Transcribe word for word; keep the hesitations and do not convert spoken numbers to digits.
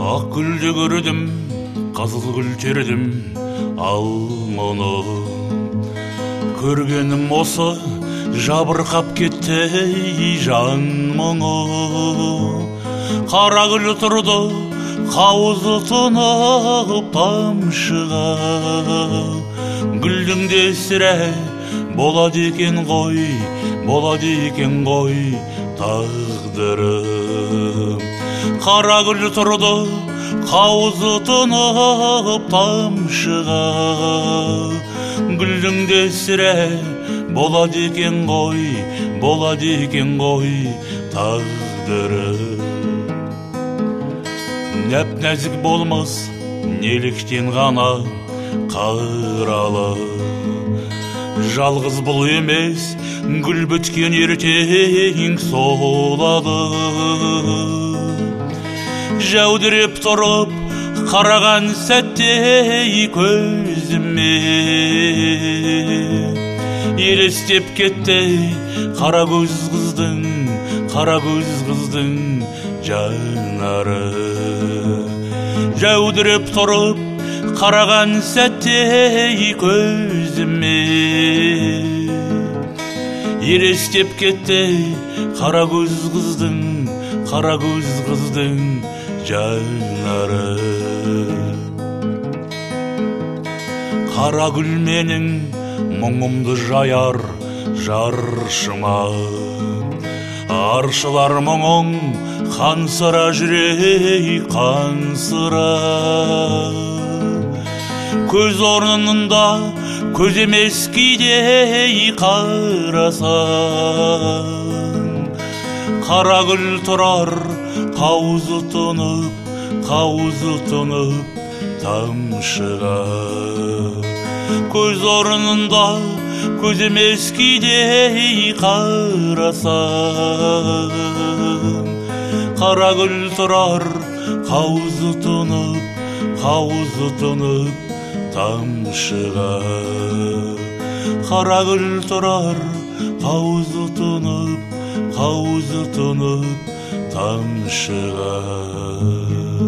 Ақ гүлді көрдім, қызыл гүл тердім, ал мұны көргенім осы, жабырқап кетті жан мұңы. Қара гүл тұрды, қауызы тұнып тамшыға, гүлдің де сірә болады екен ғой, болады екен ғой тағдырым. Қара гүл тұрды, қауызы тұнып тамшыға, гүлдің де сірә болады екен ғой, болады екен ғой тағдырым. Нәп-нәзік болмас неліктен ғана қаралы, жалғыз бұл емес гүл біткен ертең солады. Жәудіреп тұрып қараған сәтте көзіме елестеп кетті қара көз қыздың, қара көз қыздың жанары. Жәудіреп тұрып қараған сәтте көзіме елестеп кетті қара көз қыздың, қара көз қыздың жанары. Қара гүл менің мұңымды жаяр жаршыма, аршылар мұңың қансыра жүрек қансыра. Көз орнында көз емес кейде қарасаң, қара гүл тұрар қауызы тұнып, қауызы тұнып тамшыға. Көз орнында көз емес кейде қарасаң, қара гүл тұрар қауызы тұнып, қауызы тұнып тамшыға. Қара гүл тұрар қауызы тұнып, қауызы тұнып тамшыға.